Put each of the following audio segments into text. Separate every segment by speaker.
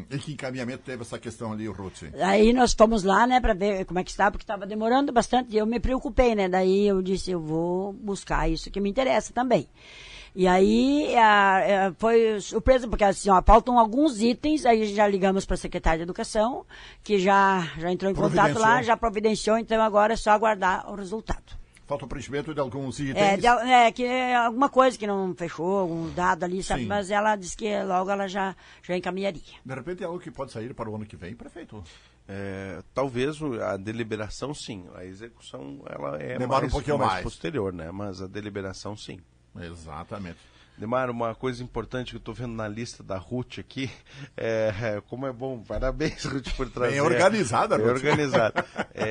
Speaker 1: E que encaminhamento teve essa questão ali, Ruth?
Speaker 2: Aí nós fomos lá, né, para ver como é que está, porque estava demorando bastante, e eu me preocupei, né, daí eu disse, eu vou buscar isso que me interessa também. E aí foi surpresa, porque assim, faltam alguns itens, aí já ligamos para a secretária de Educação, que já entrou em contato lá, já providenciou, então agora é só aguardar o resultado.
Speaker 1: Falta o preenchimento de alguns itens?
Speaker 2: Que alguma coisa que não fechou, algum dado ali, sabe? Sim. Mas ela disse que logo ela já encaminharia.
Speaker 1: De repente é algo que pode sair para o ano que vem, prefeito?
Speaker 3: Talvez a deliberação, sim. A execução, ela é
Speaker 1: demora um pouquinho mais
Speaker 3: posterior, né? Mas a deliberação, sim.
Speaker 1: Exatamente.
Speaker 3: Demar, uma coisa importante que eu estou vendo na lista da Ruth aqui, como é bom, parabéns, Ruth, por trazer.
Speaker 1: Bem organizada, Ruth.
Speaker 3: Bem organizada.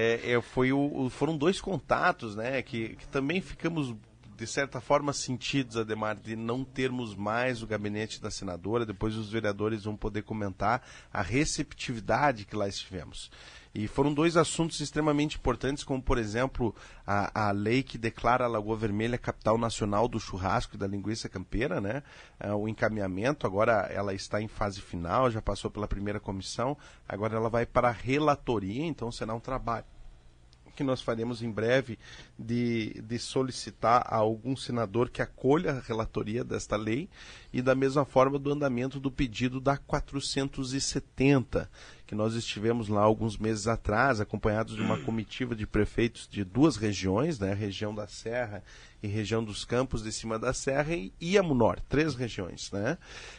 Speaker 3: Foram 2 contatos, né, que também ficamos, de certa forma, sentidos, Ademar, de não termos mais o gabinete da senadora. Depois os vereadores vão poder comentar a receptividade que lá estivemos. E foram 2 assuntos extremamente importantes, como, por exemplo, a lei que declara a Lagoa Vermelha capital nacional do churrasco e da linguiça campeira, né? O encaminhamento, agora ela está em fase final, já passou pela primeira comissão, agora ela vai para a relatoria, então será um trabalho que nós faremos em breve de solicitar a algum senador que acolha a relatoria desta lei, e da mesma forma do andamento do pedido da 470, que nós estivemos lá alguns meses atrás, acompanhados de uma comitiva de prefeitos de 2 regiões, né, região da Serra e região dos Campos de Cima da Serra e a Munor, 3 regiões, né?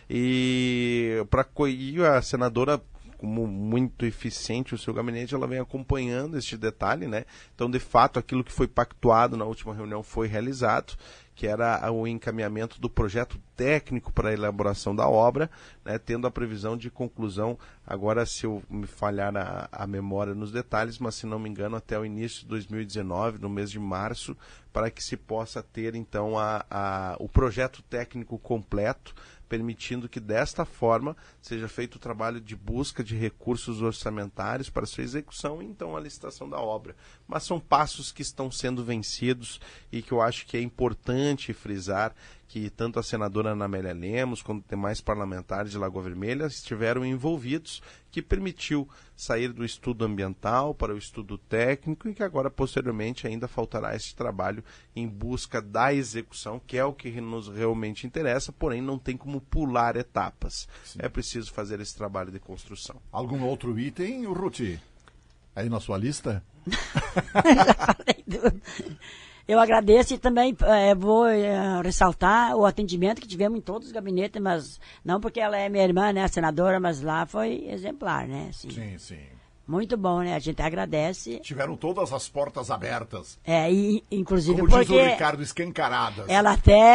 Speaker 3: E a senadora, como muito eficiente o seu gabinete, ela vem acompanhando este detalhe, né? Então, de fato, aquilo que foi pactuado na última reunião foi realizado, que era o encaminhamento do projeto técnico para a elaboração da obra, né, tendo a previsão de conclusão, agora, se eu me falhar a memória nos detalhes, mas se não me engano, até o início de 2019, no mês de março, para que se possa ter, então, o projeto técnico completo, permitindo que desta forma seja feito o trabalho de busca de recursos orçamentários para sua execução e então a licitação da obra. Mas são passos que estão sendo vencidos e que eu acho que é importante frisar que tanto a senadora Ana Amélia Lemos quanto demais parlamentares de Lagoa Vermelha estiveram envolvidos, que permitiu sair do estudo ambiental para o estudo técnico e que agora, posteriormente, ainda faltará esse trabalho em busca da execução, que é o que nos realmente interessa, porém não tem como pular etapas. Sim. É preciso fazer esse trabalho de construção.
Speaker 1: Algum outro item, Ruth? Aí na sua lista?
Speaker 2: Já falei tudo. Eu agradeço e também vou ressaltar o atendimento que tivemos em todos os gabinetes, mas não porque ela é minha irmã, né, a senadora, mas lá foi exemplar, né? Assim,
Speaker 1: sim.
Speaker 2: Muito bom, né? A gente agradece.
Speaker 1: Tiveram todas as portas abertas.
Speaker 2: Inclusive
Speaker 1: como
Speaker 2: porque...
Speaker 1: diz o Ricardo, escancaradas.
Speaker 2: Ela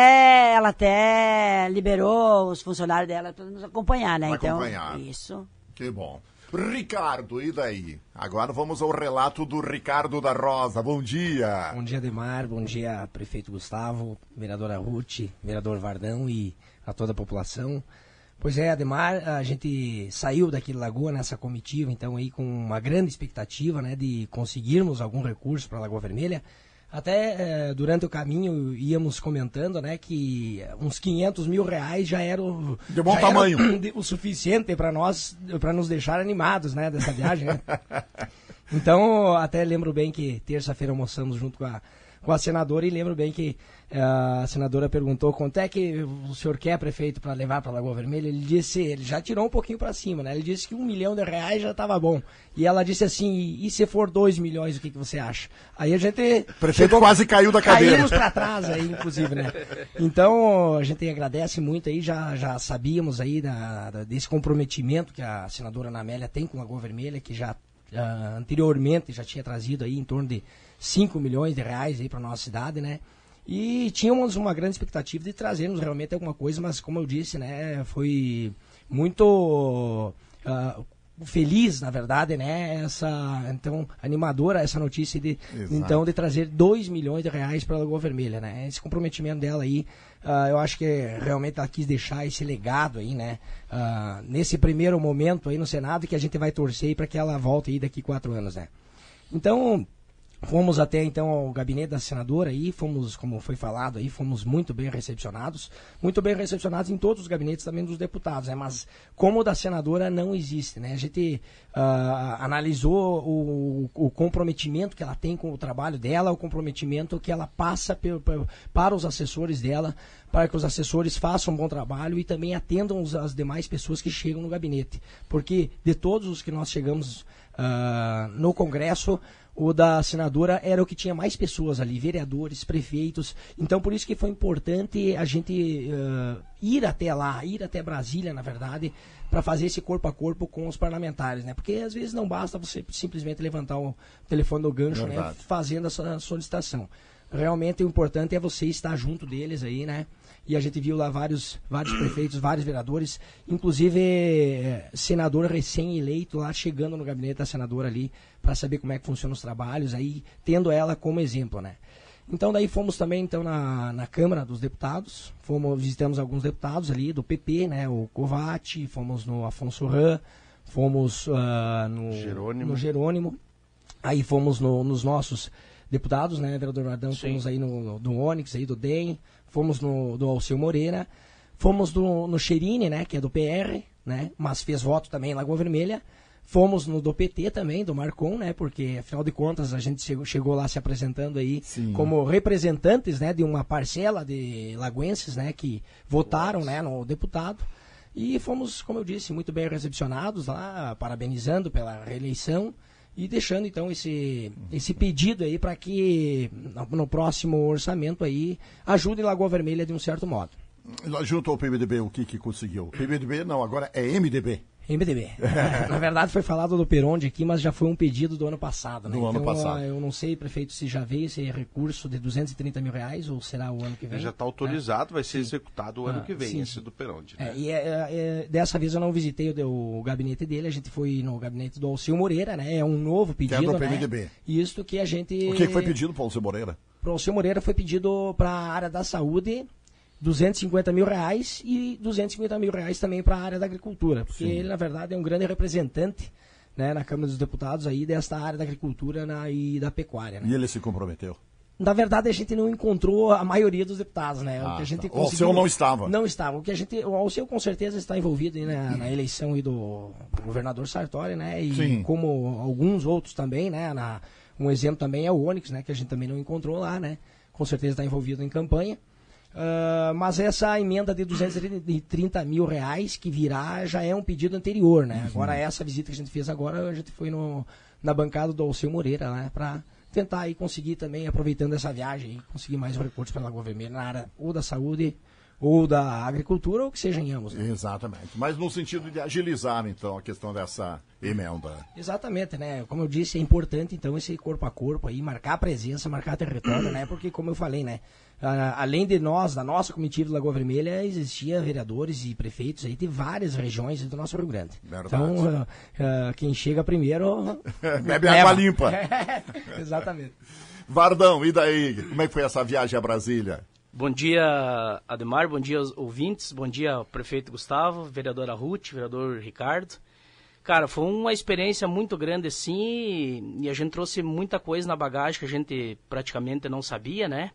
Speaker 2: até liberou os funcionários dela para nos acompanhar, né?
Speaker 1: Acompanhar.
Speaker 2: Isso.
Speaker 1: Que bom. Ricardo, e daí? Agora vamos ao relato do Ricardo da Rosa. Bom dia.
Speaker 4: Bom dia, Ademar. Bom dia, prefeito Gustavo, vereadora Ruth, vereador Vardão e a toda a população. Pois é, Ademar, a gente saiu daqui de Lagoa nessa comitiva, então aí com uma grande expectativa, né, de conseguirmos algum recurso para a Lagoa Vermelha. Até durante o caminho íamos comentando, né, que uns 500 mil reais já era
Speaker 1: de bom tamanho,
Speaker 4: o suficiente para nos deixar animados, né, dessa viagem, né? Então, até lembro bem que terça-feira almoçamos junto com a senadora e lembro bem que a senadora perguntou quanto é que o senhor quer, prefeito, para levar para a Lagoa Vermelha. Ele já tirou um pouquinho para cima, né? Ele disse que R$1 milhão já estava bom. E ela disse assim, e se for 2 milhões, o que você acha? Aí a gente...
Speaker 1: Prefeito quase caiu da cadeira.
Speaker 4: Caímos para trás aí, inclusive, né? Então, a gente agradece muito aí, já sabíamos aí desse comprometimento que a senadora Ana Amélia tem com a Lagoa Vermelha, que já anteriormente já tinha trazido aí em torno de R$5 milhões aí para nossa cidade, né? E tínhamos uma grande expectativa de trazermos realmente alguma coisa, mas como eu disse, né, foi muito feliz, na verdade, né, então, animadora essa notícia de trazer R$2 milhões para a Lagoa Vermelha, né? Esse comprometimento dela aí, eu acho que realmente ela quis deixar esse legado aí, né, nesse primeiro momento aí no Senado, que a gente vai torcer para que ela volte aí daqui 4 anos, né? Então, Fomos até então ao gabinete da senadora aí, fomos, como foi falado aí, fomos muito bem recepcionados em todos os gabinetes também dos deputados, né? Mas como o da senadora não existe, né? A gente analisou o comprometimento que ela tem com o trabalho dela, o comprometimento que ela passa para os assessores dela, para que os assessores façam um bom trabalho e também atendam as demais pessoas que chegam no gabinete. Porque de todos os que nós chegamos no Congresso, o da senadora era o que tinha mais pessoas ali, vereadores, prefeitos. Então, por isso que foi importante a gente ir até lá, ir até Brasília, na verdade, para fazer esse corpo a corpo com os parlamentares, né? Porque às vezes não basta você simplesmente levantar o telefone do gancho, né? Fazendo essa solicitação. Realmente o importante é você estar junto deles aí, né? E a gente viu lá vários prefeitos, vários vereadores, inclusive senador recém-eleito lá chegando no gabinete da senadora ali para saber como é que funcionam os trabalhos, aí tendo ela como exemplo, né? Então daí fomos também então na Câmara dos Deputados, visitamos alguns deputados ali do PP, né? O Covatti, fomos no Afonso Ram, fomos no Jerônimo, aí fomos nos nossos deputados, né? Vereador Vardão, fomos aí do Onyx, aí do DEM, fomos do Alceu Moreira, fomos no Cherini, né? Que é do PR, né? Mas fez voto também em Lagoa Vermelha. Fomos no do PT também, do Marcon, né? Porque, afinal de contas, a gente chegou lá se apresentando aí como representantes, né? De uma parcela de lagoenses, né? Que votaram, né? No deputado. E fomos, como eu disse, muito bem recepcionados lá, parabenizando pela reeleição e deixando, então, esse pedido aí para que no próximo orçamento aí ajude Lagoa Vermelha de um certo modo.
Speaker 1: Junto ao PMDB, o que conseguiu? PMDB não, agora é MDB.
Speaker 4: MDB. Na verdade foi falado do Peronde aqui, mas já foi um pedido do ano passado, né?
Speaker 1: Ano passado.
Speaker 4: Eu não sei, prefeito, se já veio esse recurso de R$230 mil ou será o ano que vem.
Speaker 3: Já está autorizado, vai ser executado o ano que vem,
Speaker 4: sim.
Speaker 3: esse do Peronde. Né?
Speaker 4: Dessa vez eu não visitei o gabinete dele, a gente foi no gabinete do Alceu Moreira, né? É um novo pedido,
Speaker 1: que é do
Speaker 4: né?
Speaker 1: PMDB.
Speaker 4: Isto que a gente...
Speaker 1: O que foi pedido para o Alceu Moreira?
Speaker 4: Para o Alceu Moreira foi pedido para a área da saúde R$250 mil e R$250 mil também para a área da agricultura, porque ele, na verdade, é um grande representante, né, na Câmara dos Deputados aí desta área da agricultura e da pecuária. Né?
Speaker 1: E ele se comprometeu?
Speaker 4: Na verdade, a gente não encontrou a maioria dos deputados, né? O que a gente
Speaker 1: O Alceu não estava?
Speaker 4: Não estava. O Alceu com certeza está envolvido aí, né, na eleição aí do governador Sartori, né? E como alguns outros também, né? Um exemplo também é o Onyx, né? Que a gente também não encontrou lá, né? Com certeza está envolvido em campanha. Mas essa emenda de R$230 mil que virá já é um pedido anterior, né? Agora essa visita que a gente fez agora, a gente foi na bancada do Alceu Moreira, né? Para tentar aí conseguir também, aproveitando essa viagem, conseguir mais recursos para a Lagoa Vermelha na área ou da saúde ou da agricultura, ou que seja em ambos. Né?
Speaker 1: Exatamente. Mas no sentido de agilizar, então, a questão dessa emenda. Exatamente,
Speaker 4: né? Como eu disse, é importante, então, esse corpo a corpo aí, marcar presença, marcar território, né? Porque, como eu falei, né? Além de nós, da nossa comitiva de Lagoa Vermelha, existia vereadores e prefeitos aí de várias regiões do nosso Rio Grande.
Speaker 1: Verdade.
Speaker 4: Então, quem chega primeiro...
Speaker 1: Bebe água limpa.
Speaker 4: Exatamente.
Speaker 1: Vardão, e daí? Como é que foi essa viagem a Brasília?
Speaker 5: Bom dia, Ademar, bom dia aos ouvintes, bom dia ao prefeito Gustavo, vereadora Ruth, vereador Ricardo. Cara, foi uma experiência muito grande, assim, e a gente trouxe muita coisa na bagagem que a gente praticamente não sabia, né?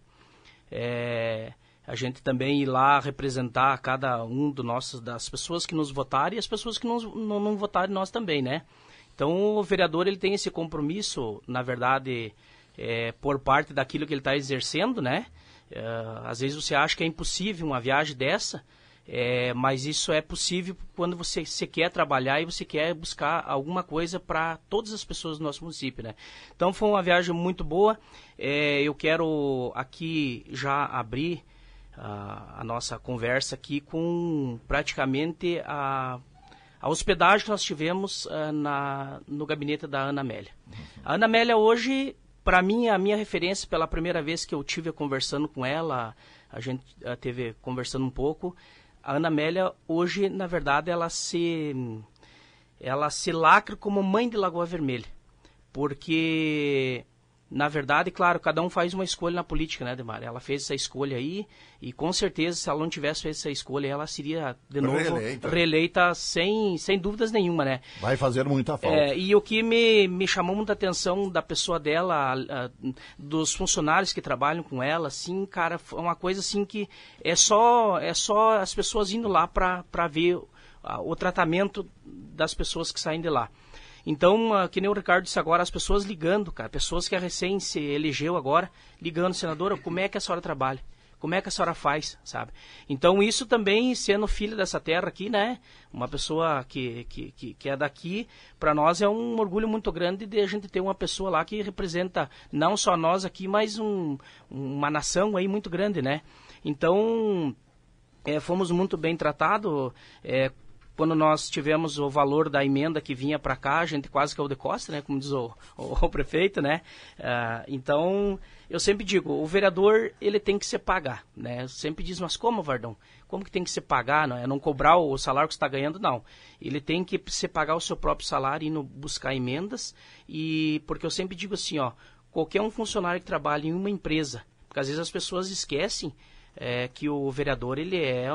Speaker 5: A gente também ir lá representar cada um das pessoas que nos votaram e as pessoas que não votaram nós também, né? Então, o vereador, ele tem esse compromisso, na verdade, por parte daquilo que ele está exercendo, né? Às vezes você acha que é impossível uma viagem dessa, mas isso é possível quando você quer trabalhar e você quer buscar alguma coisa para todas as pessoas do nosso município, né? Então foi uma viagem muito boa. Eu quero aqui já abrir a nossa conversa aqui com praticamente a hospedagem que nós tivemos no gabinete da Ana Amélia. A Ana Amélia hoje... Para mim, a minha referência, pela primeira vez que eu tive conversando com ela, a gente teve conversando um pouco, a Ana Amélia, hoje, na verdade, ela se lacra como mãe de Lagoa Vermelha, porque Na verdade, claro, cada um faz uma escolha na política, né, Ademar? Ela fez essa escolha aí e com certeza se ela não tivesse feito essa escolha, ela seria de novo reeleita sem dúvidas nenhuma, né?
Speaker 1: Vai fazer muita falta.
Speaker 5: E o que me chamou muita atenção da pessoa dela, dos funcionários que trabalham com ela, assim, cara, é uma coisa assim que é só as pessoas indo lá para ver o tratamento das pessoas que saem de lá. Então, que nem o Ricardo disse agora, as pessoas ligando, cara, pessoas que a recém se elegeu agora, ligando, senadora, como é que a senhora trabalha? Como é que a senhora faz, sabe? Então, isso também, sendo filho dessa terra aqui, né? Uma pessoa que é daqui, para nós é um orgulho muito grande de a gente ter uma pessoa lá que representa não só nós aqui, mas uma nação aí muito grande, né? Então, fomos muito bem tratados, quando nós tivemos o valor da emenda que vinha para cá, a gente quase caiu de costa, né? Como diz o prefeito, né? Então, eu sempre digo, o vereador, ele tem que se pagar, né? Eu sempre diz, mas como, Vardão? Como que tem que se pagar? Não é não cobrar o salário que você está ganhando, não. Ele tem que se pagar o seu próprio salário, indo buscar emendas, porque eu sempre digo assim, ó, qualquer um funcionário que trabalha em uma empresa, porque às vezes as pessoas esquecem que o vereador, ele é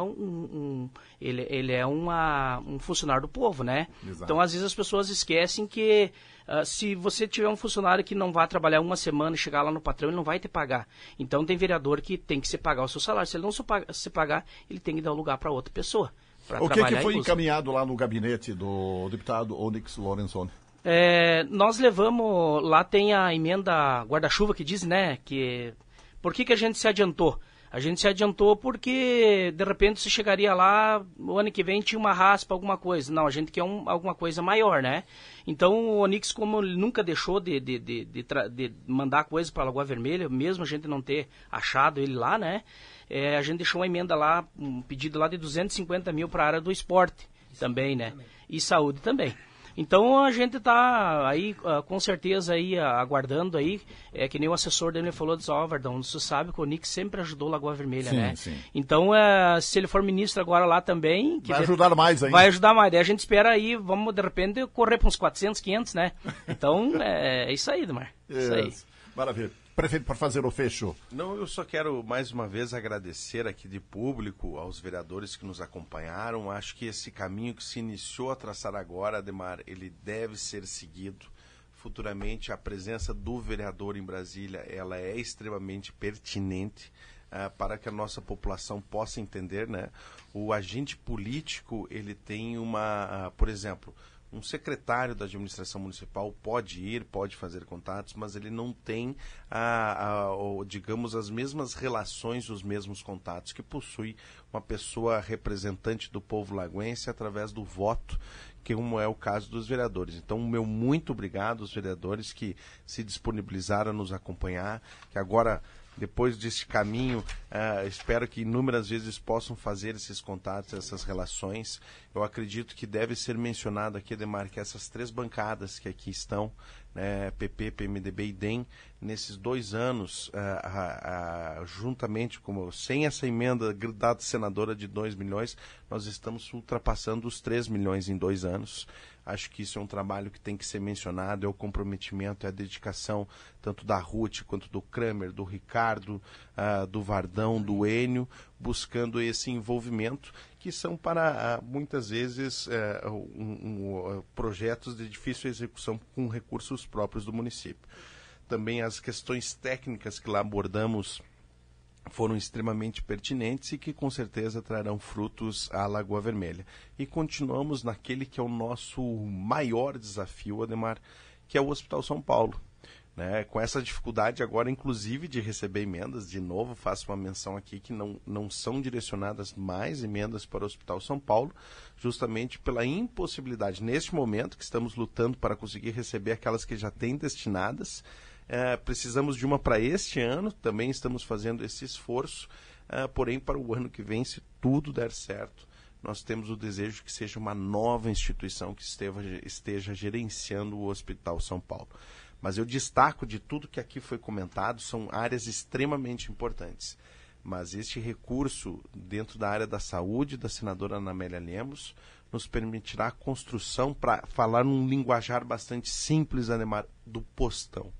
Speaker 5: um funcionário do povo, né? Exato. Então, às vezes as pessoas esquecem que se você tiver um funcionário que não vai trabalhar uma semana e chegar lá no patrão, ele não vai te pagar. Então, tem vereador que tem que se pagar o seu salário. Se ele não se pagar, ele tem que dar o lugar para outra pessoa.
Speaker 1: O que foi encaminhado lá no gabinete do deputado Onyx Lorenzoni?
Speaker 5: Nós levamos, lá tem a emenda guarda-chuva que diz, né, que por que a gente se adiantou? A gente se adiantou porque, de repente, você chegaria lá, o ano que vem tinha uma raspa, alguma coisa. Não, a gente quer alguma coisa maior, né? Então, o Onyx, como ele nunca deixou de mandar coisa para a Lagoa Vermelha, mesmo a gente não ter achado ele lá, né? A gente deixou uma emenda lá, um pedido lá de 250 mil para a área do esporte também, né? E saúde também. Então, a gente está aí, com certeza, aí, aguardando aí, que nem o assessor dele falou, disse, Vardão, você sabe que o Onyx sempre ajudou Lagoa Vermelha, sim, né? Sim. Então, se ele for ministro agora lá também...
Speaker 1: Vai ajudar mais ainda.
Speaker 5: Vai ajudar mais. Daí a gente espera aí, vamos, de repente, correr para uns 400, 500, né? Então, é isso aí, Edmar. Isso aí.
Speaker 1: Maravilha. Prefeito, para fazer o fecho.
Speaker 3: Não, eu só quero mais uma vez agradecer aqui de público aos vereadores que nos acompanharam. Acho que esse caminho que se iniciou a traçar agora, Ademar, ele deve ser seguido. Futuramente, a presença do vereador em Brasília, ela é extremamente pertinente para que a nossa população possa entender, né? O agente político, ele tem por exemplo... Um secretário da administração municipal pode ir, pode fazer contatos, mas ele não tem, digamos, as mesmas relações, os mesmos contatos que possui uma pessoa representante do povo lagoense através do voto, que como é o caso dos vereadores. Então, meu muito obrigado aos vereadores que se disponibilizaram a nos acompanhar, que agora... Depois desse caminho, espero que inúmeras vezes possam fazer esses contatos, essas relações. Eu acredito que deve ser mencionado aqui, Ademar, que essas 3 bancadas que aqui estão, né, PP, PMDB e DEM, nesses 2 anos, juntamente, sem essa emenda da senadora de 2 milhões, nós estamos ultrapassando os 3 milhões em 2 anos. Acho que isso é um trabalho que tem que ser mencionado, é o comprometimento, é a dedicação tanto da Ruth quanto do Kramer, do Ricardo, do Vardão, do Enio, buscando esse envolvimento, que são para, muitas vezes, projetos de difícil execução com recursos próprios do município. Também as questões técnicas que lá abordamos foram extremamente pertinentes e que com certeza trarão frutos à Lagoa Vermelha. E continuamos naquele que é o nosso maior desafio, Ademar, que é o Hospital São Paulo. Né? Com essa dificuldade agora, inclusive, de receber emendas, de novo faço uma menção aqui que não são direcionadas mais emendas para o Hospital São Paulo, justamente pela impossibilidade, neste momento que estamos lutando para conseguir receber aquelas que já têm destinadas. Precisamos de uma para este ano, também estamos fazendo esse esforço, porém para o ano que vem, se tudo der certo, nós temos o desejo que seja uma nova instituição que esteja gerenciando o Hospital São Paulo. Mas eu destaco de tudo que aqui foi comentado, são áreas extremamente importantes. Mas este recurso dentro da área da saúde da senadora Ana Amélia Lemos nos permitirá a construção, para falar num linguajar bastante simples, Ademar, do postão.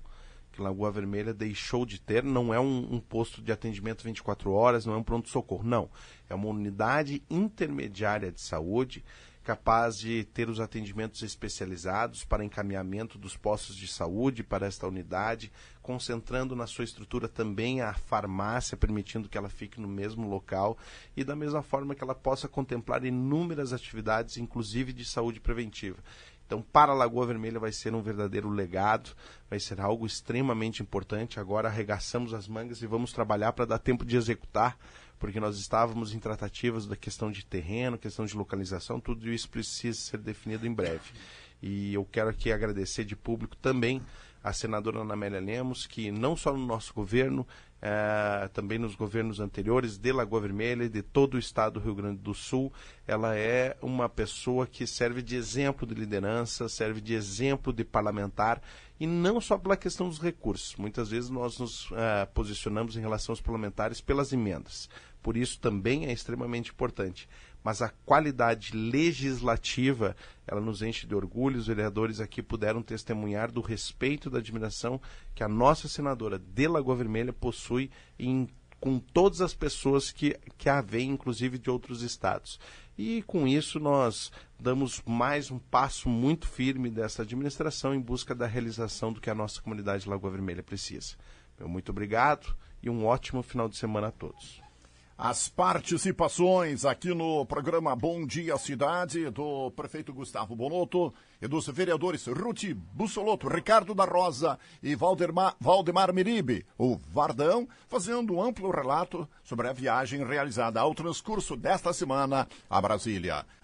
Speaker 3: que Lagoa Vermelha deixou de ter. Não é um posto de atendimento 24 horas, não é um pronto-socorro, não. É uma unidade intermediária de saúde capaz de ter os atendimentos especializados para encaminhamento dos postos de saúde para esta unidade, concentrando na sua estrutura também a farmácia, permitindo que ela fique no mesmo local e da mesma forma que ela possa contemplar inúmeras atividades, inclusive de saúde preventiva. Então, para a Lagoa Vermelha vai ser um verdadeiro legado, vai ser algo extremamente importante. Agora arregaçamos as mangas e vamos trabalhar para dar tempo de executar, porque nós estávamos em tratativas da questão de terreno, questão de localização, tudo isso precisa ser definido em breve. E eu quero aqui agradecer de público também a senadora Ana Amélia Lemos, que não só no nosso governo, também nos governos anteriores de Lagoa Vermelha e de todo o estado do Rio Grande do Sul, ela é uma pessoa que serve de exemplo de liderança, serve de exemplo de parlamentar, e não só pela questão dos recursos. Muitas vezes nós nos posicionamos em relação aos parlamentares pelas emendas. Por isso também é extremamente importante. Mas a qualidade legislativa, ela nos enche de orgulho. Os vereadores aqui puderam testemunhar do respeito e da admiração que a nossa senadora de Lagoa Vermelha possui com todas as pessoas que a veem, inclusive de outros estados. E com isso nós damos mais um passo muito firme dessa administração em busca da realização do que a nossa comunidade de Lagoa Vermelha precisa. Muito obrigado e um ótimo final de semana a todos.
Speaker 1: As participações aqui no programa Bom Dia Cidade, do prefeito Gustavo Bonotto e dos vereadores Ruth Bussolotto, Ricardo da Rosa e Valdemar Meribe, o Vardão, fazendo um amplo relato sobre a viagem realizada ao transcurso desta semana a Brasília.